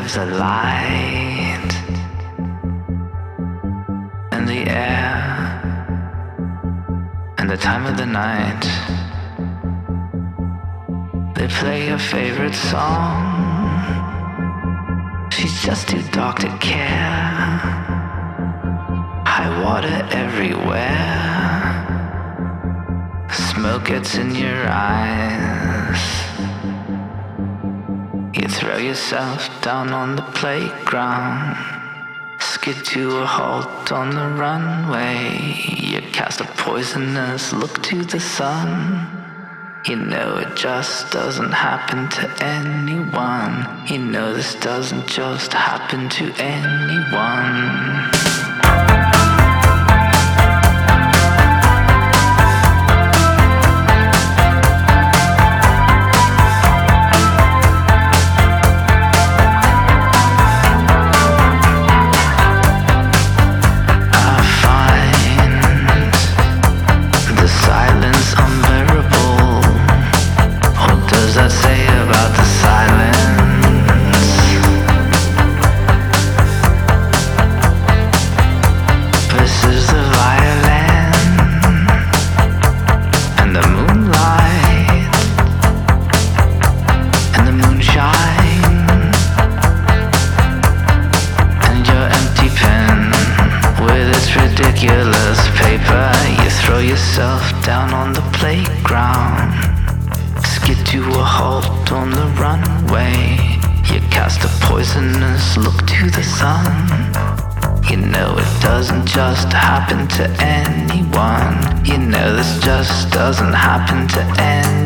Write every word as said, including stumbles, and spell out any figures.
of the light and the air and the time of the night. They play your favorite song. She's just too dark to care. High water everywhere. Smoke gets in your eyes. You throw yourself down on the playground. Skid to a halt on the runway. You cast a poisonous look to the sun. You know it just doesn't happen to anyone. You know this doesn't just happen to anyone. Down on the playground, skid to a halt on the runway. You cast a poisonous look to the sun. You know it doesn't just happen to anyone. You know this just doesn't happen to anyone.